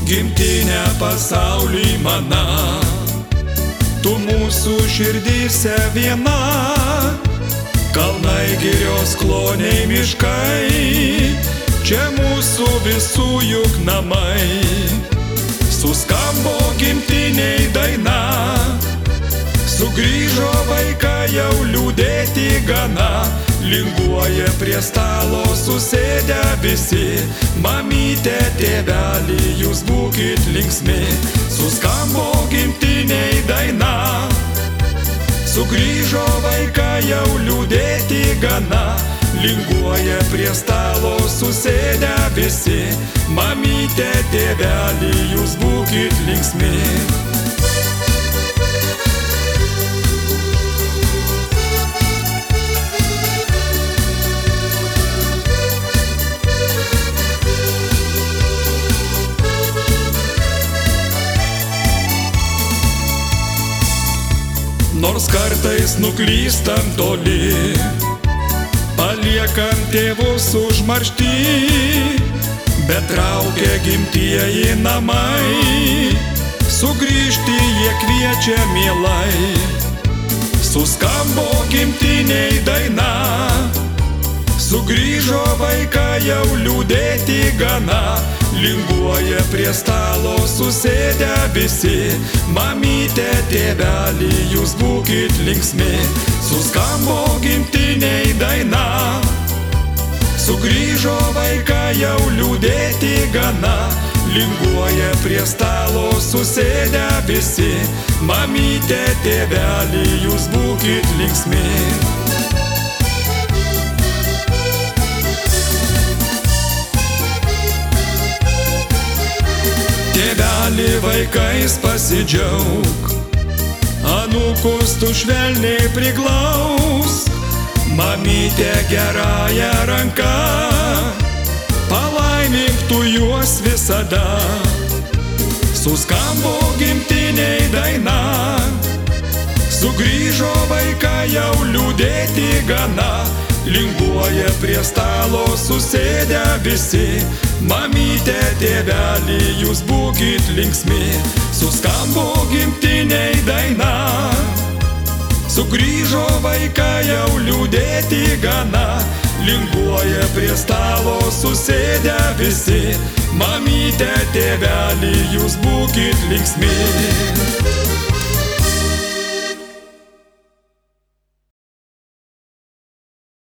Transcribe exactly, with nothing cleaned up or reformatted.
gimtinė pasauly mana, tu mūsų širdyse viena. Kalnai, girios, kloniai, miškai, čia mūsų visų juk namai. Suskambo gimtiniai daina, sugrįžo vaikai jau liūdėti gana. Linguoja prie stalo susėdę visi, mamytė, tėvelį, jūs būkit linksmi. Suskambo gimtiniai daina, sugrįžo vaikai jau liūdėti gana. Linguoja prie stalo susėdę visi, mamytė, tėvelį, jūs būkit linksmi. Nors kartais nuklystam toli, paliekam tėvus užmaršty, bet traukia gimtieji namai, sugrįžti jie kviečia mielai. Suskambo gimtiniai daina, sugrįžo vaikai jau liūdėti gana. Linguoja prie stalo susėdę visi, mamytė, tėvelį, jūs būkit linksmi. Suskambo gimtiniai daina, sugrįžo vaikai jau liūdėti gana. Linguoja prie stalo susėdę visi, mamytė, tėvelį, jūs būkit linksmi. Tėvelį, vaikais pasidžiauk, anūkus tu švelniai priglaus, mamytė, gerąją ranką, palaimink tu juos visada. Suskambo gimtiniai daina, sugrįžo vaikai jau liūdėti gana. Linguoja prie stalo susėdę visi, mamytė, tėvelį, jūs būkit linksmi. Suskambo gimtiniai daina, sugrįžo vaikai jau liūdėti gana. Linguoja prie stalo susėdę visi, mamytė, tėvelį, jūs būkit linksmi.